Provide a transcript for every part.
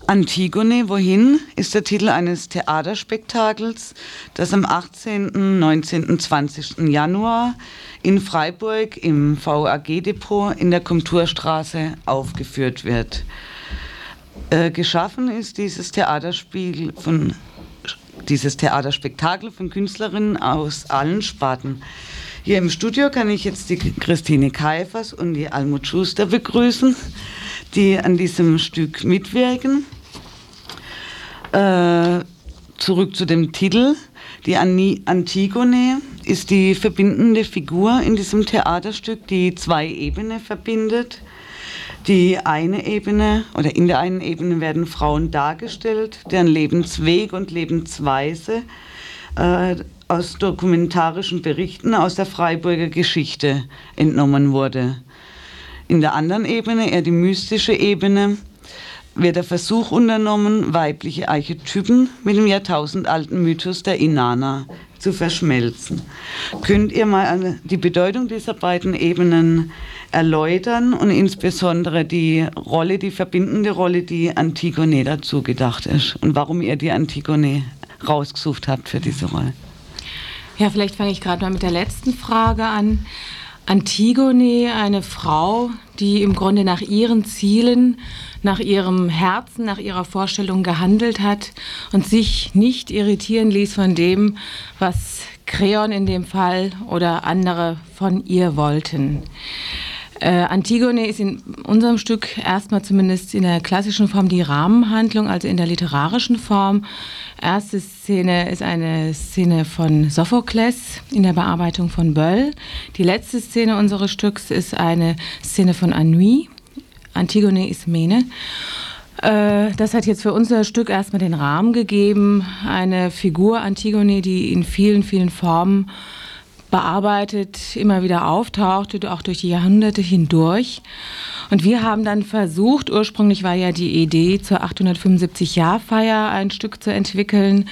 Antigone, wohin, ist der Titel eines Theaterspektakels, das am 18., 19., 20. Januar in Freiburg im VAG-Depot in der Komturstraße aufgeführt wird. Geschaffen ist dieses Theaterspektakel von Künstlerinnen aus allen Sparten. Hier im Studio kann ich jetzt die Christine Kaifers und die Almut Schuster begrüßen, die an diesem Stück mitwirken. Zurück zu dem Titel. Die Antigone ist die verbindende Figur in diesem Theaterstück, die zwei Ebenen verbindet. Die eine Ebene oder in der einen Ebene werden Frauen dargestellt, deren Lebensweg und Lebensweise aus dokumentarischen Berichten aus der Freiburger Geschichte entnommen wurde. In der anderen Ebene, eher die mystische Ebene, wird der Versuch unternommen, weibliche Archetypen mit dem jahrtausendalten Mythos der Inanna zu verschmelzen. Könnt ihr mal die Bedeutung dieser beiden Ebenen erläutern und insbesondere die verbindende Rolle, die Antigone dazu gedacht ist und warum ihr die Antigone rausgesucht habt für diese Rolle? Ja, vielleicht fange ich gerade mal mit der letzten Frage an. Antigone, eine Frau, die im Grunde nach ihren Zielen, nach ihrem Herzen, nach ihrer Vorstellung gehandelt hat und sich nicht irritieren ließ von dem, was Kreon in dem Fall oder andere von ihr wollten. Antigone ist in unserem Stück erstmal zumindest in der klassischen Form die Rahmenhandlung, also in der literarischen Form. Erste Szene ist eine Szene von Sophokles in der Bearbeitung von Böll. Die letzte Szene unseres Stücks ist eine Szene von Anui, Antigone Ismene. Das hat jetzt für unser Stück erstmal den Rahmen gegeben. Eine Figur Antigone, die in vielen, vielen Formen bearbeitet, immer wieder auftauchte, auch durch die Jahrhunderte hindurch. Und wir haben dann versucht, ursprünglich war ja die Idee, zur 875-Jahr-Feier ein Stück zu entwickeln,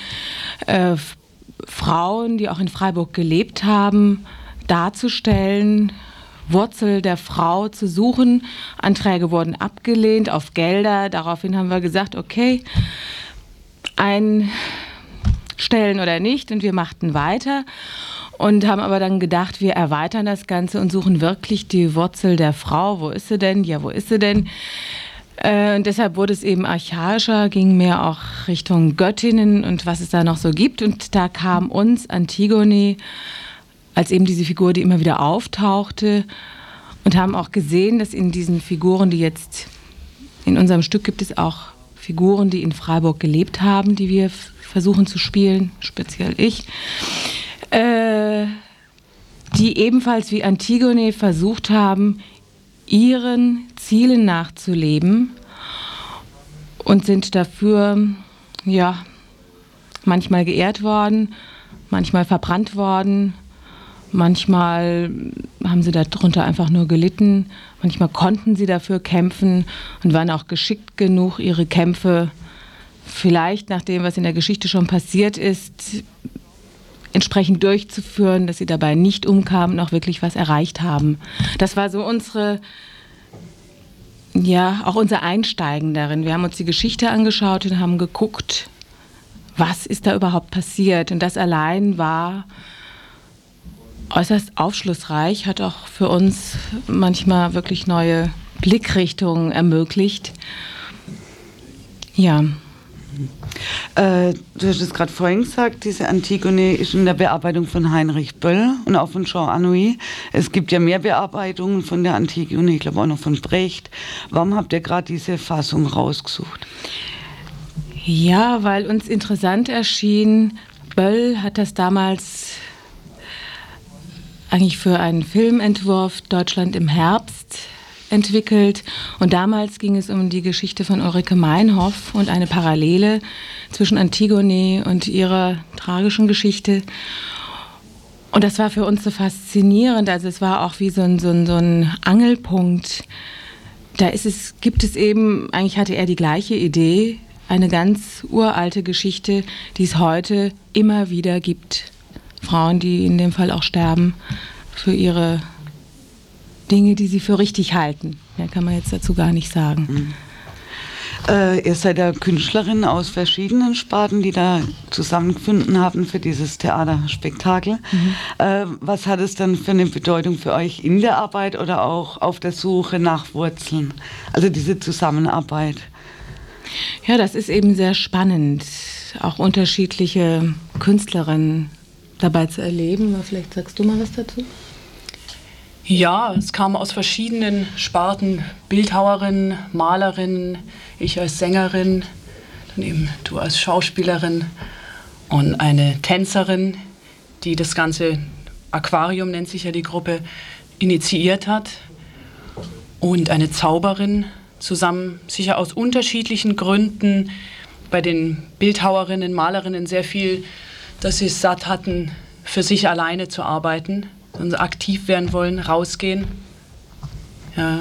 Frauen, die auch in Freiburg gelebt haben, darzustellen, Wurzel der Frau zu suchen. Anträge wurden abgelehnt auf Gelder. Daraufhin haben wir gesagt, okay, einstellen oder nicht. Und wir machten weiter. Und haben aber dann gedacht, wir erweitern das Ganze und suchen wirklich die Wurzel der Frau. Wo ist sie denn? Ja, wo ist sie denn? Und deshalb wurde es eben archaischer, ging mehr auch Richtung Göttinnen und was es da noch so gibt. Und da kam uns Antigone als eben diese Figur, die immer wieder auftauchte, und haben auch gesehen, dass in diesen Figuren, die jetzt in unserem Stück gibt es auch Figuren, die in Freiburg gelebt haben, die wir versuchen zu spielen, speziell ich, die ebenfalls wie Antigone versucht haben, ihren Zielen nachzuleben und sind dafür, ja, manchmal geehrt worden, manchmal verbrannt worden, manchmal haben sie darunter einfach nur gelitten, manchmal konnten sie dafür kämpfen und waren auch geschickt genug, ihre Kämpfe vielleicht nach dem, was in der Geschichte schon passiert ist, entsprechend durchzuführen, dass sie dabei nicht umkamen und auch wirklich was erreicht haben. Das war so auch unser Einsteigen darin. Wir haben uns die Geschichte angeschaut und haben geguckt, was ist da überhaupt passiert. Und das allein war äußerst aufschlussreich, hat auch für uns manchmal wirklich neue Blickrichtungen ermöglicht. Ja. Du hast es gerade vorhin gesagt, diese Antigone ist in der Bearbeitung von Heinrich Böll und auch von Jean Anouilh. Es gibt ja mehr Bearbeitungen von der Antigone, ich glaube auch noch von Brecht. Warum habt ihr gerade diese Fassung rausgesucht? Ja, weil uns interessant erschien, Böll hat das damals eigentlich für einen Filmentwurf Deutschland im Herbst entwickelt. Und damals ging es um die Geschichte von Ulrike Meinhof und eine Parallele zwischen Antigone und ihrer tragischen Geschichte. Und das war für uns so faszinierend. Also es war auch wie so ein Angelpunkt. Gibt es eben, eigentlich hatte er die gleiche Idee, eine ganz uralte Geschichte, die es heute immer wieder gibt. Frauen, die in dem Fall auch sterben für ihre Dinge, die sie für richtig halten. Mehr kann man jetzt dazu gar nicht sagen. Ihr seid ja Künstlerinnen aus verschiedenen Sparten, die da zusammengefunden haben für dieses Theaterspektakel. Was hat es dann für eine Bedeutung für euch in der Arbeit oder auch auf der Suche nach Wurzeln? Also diese Zusammenarbeit. Ja, das ist eben sehr spannend, auch unterschiedliche Künstlerinnen dabei zu erleben. Vielleicht sagst du mal was dazu? Ja, es kam aus verschiedenen Sparten, Bildhauerin, Malerin, ich als Sängerin, dann eben du als Schauspielerin und eine Tänzerin, die das ganze Aquarium, nennt sich ja die Gruppe, initiiert hat, und eine Zauberin, zusammen sicher aus unterschiedlichen Gründen, bei den Bildhauerinnen, Malerinnen sehr viel, dass sie es satt hatten, für sich alleine zu arbeiten, und aktiv werden wollen, rausgehen. Ja.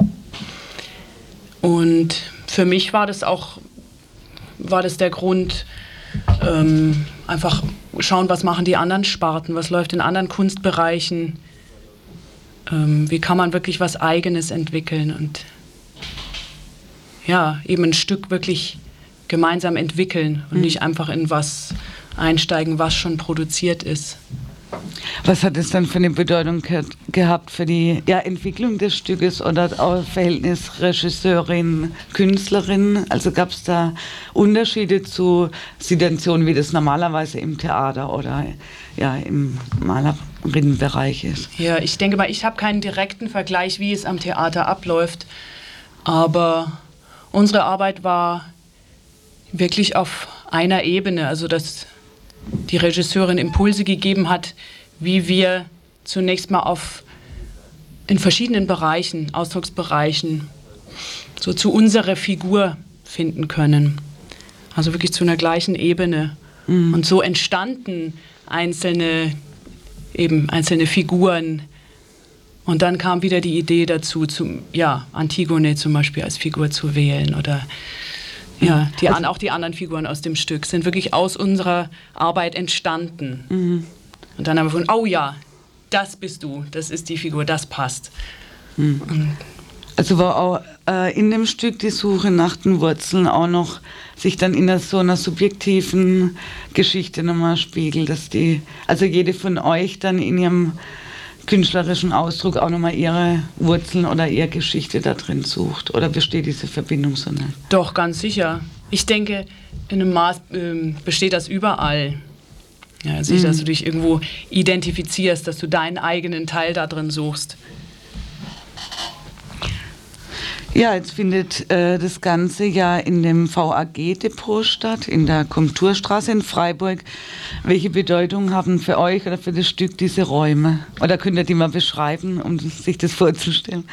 Und für mich war das der Grund, einfach schauen, was machen die anderen Sparten, was läuft in anderen Kunstbereichen, wie kann man wirklich was Eigenes entwickeln und ja, eben ein Stück wirklich gemeinsam entwickeln und nicht einfach in was einsteigen, was schon produziert ist. Was hat es dann für eine Bedeutung gehabt für die Entwicklung des Stückes oder auch Verhältnis Regisseurin-Künstlerin? Also gab es da Unterschiede zu Situationen, wie das normalerweise im Theater oder im Malerinnenbereich ist? Ja, ich denke mal, ich habe keinen direkten Vergleich, wie es am Theater abläuft, aber unsere Arbeit war wirklich auf einer Ebene, also dass die Regisseurin Impulse gegeben hat, wie wir zunächst mal in verschiedenen Bereichen, Ausdrucksbereichen, so zu unserer Figur finden können. Also wirklich zu einer gleichen Ebene. Und so entstanden einzelne Figuren. Und dann kam wieder die Idee dazu, Antigone zum Beispiel als Figur zu wählen oder auch die anderen Figuren aus dem Stück sind wirklich aus unserer Arbeit entstanden. Und dann haben wir gefunden, oh ja, das bist du, das ist die Figur, das passt. Also war auch in dem Stück die Suche nach den Wurzeln auch noch sich dann in so einer subjektiven Geschichte nochmal spiegelt, dass also jede von euch dann in ihrem künstlerischen Ausdruck auch nochmal ihre Wurzeln oder ihre Geschichte da drin sucht? Oder besteht diese Verbindung so nicht? Doch, ganz sicher. Ich denke, in einem Maß besteht das überall. Ja, also dass du dich irgendwo identifizierst, dass du deinen eigenen Teil da drin suchst. Ja, jetzt findet das Ganze ja in dem VAG-Depot statt, in der Komturstraße in Freiburg. Welche Bedeutung haben für euch oder für das Stück diese Räume? Oder könnt ihr die mal beschreiben, um sich das vorzustellen?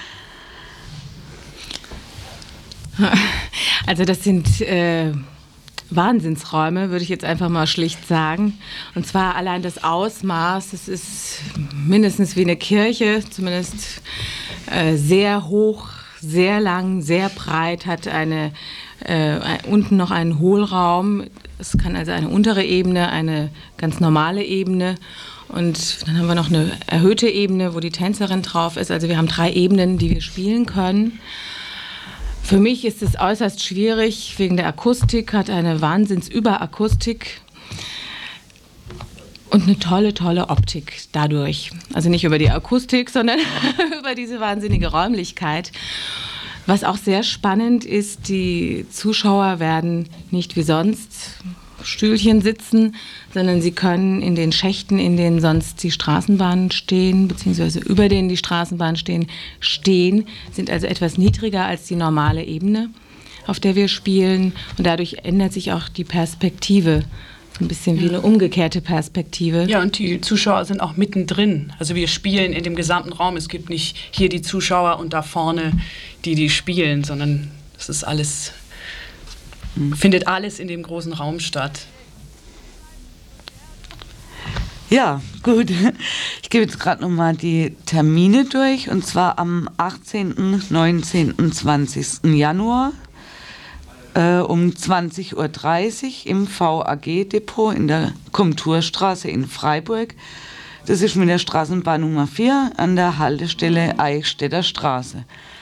Also das sind Wahnsinnsräume, würde ich jetzt einfach mal schlicht sagen. Und zwar allein das Ausmaß, es ist mindestens wie eine Kirche, zumindest sehr hoch, sehr lang, sehr breit, hat unten noch einen Hohlraum. Es kann also eine untere Ebene, eine ganz normale Ebene und dann haben wir noch eine erhöhte Ebene, wo die Tänzerin drauf ist. Also wir haben 3 Ebenen, die wir spielen können. Für mich ist es äußerst schwierig wegen der Akustik, hat eine Wahnsinnsüberakustik und eine tolle, tolle Optik dadurch. Also nicht über die Akustik, sondern über diese wahnsinnige Räumlichkeit. Was auch sehr spannend ist, die Zuschauer werden nicht wie sonst Stühlchen sitzen, sondern sie können in den Schächten, in denen sonst die Straßenbahnen stehen, beziehungsweise über denen die Straßenbahnen stehen, sind also etwas niedriger als die normale Ebene, auf der wir spielen. Und dadurch ändert sich auch die Perspektive. Ein bisschen wie eine umgekehrte Perspektive. Ja, und die Zuschauer sind auch mittendrin. Also wir spielen in dem gesamten Raum. Es gibt nicht hier die Zuschauer und da vorne die spielen, sondern es ist alles, findet alles in dem großen Raum statt. Ja, gut. Ich gebe jetzt gerade nochmal die Termine durch. Und zwar am 18., 19., 20. Januar. Um 20.30 Uhr im VAG-Depot in der Komturstraße in Freiburg. Das ist mit der Straßenbahn Nummer 4 an der Haltestelle Eichstätter Straße.